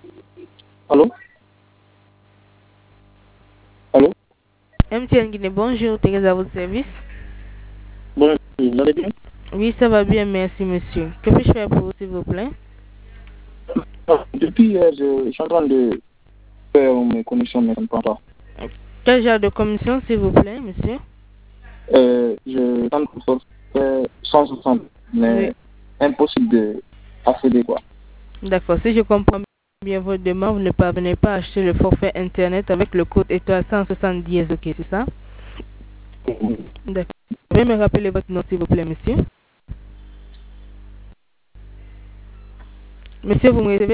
Allô? Allô? MTN Guinée, bonjour, Thérèse à votre service. Bonjour, vous allez bien? Oui, ça va bien, merci monsieur. Que puis-je faire pour vous, s'il vous plaît? Depuis hier, je suis en train de faire mes connexions, mais ça ne prend pas. Quel genre de commission, s'il vous plaît, monsieur? Je tente de faire 160, Oui, mais impossible d'accéder, quoi. d'accord. Si je comprends bien votre demande, vous ne parvenez pas à acheter le forfait Internet avec le code étoile 170, ok, c'est ça? D'accord. Vous pouvez me rappeler votre nom, s'il vous plaît, monsieur? Monsieur, vous me recevez?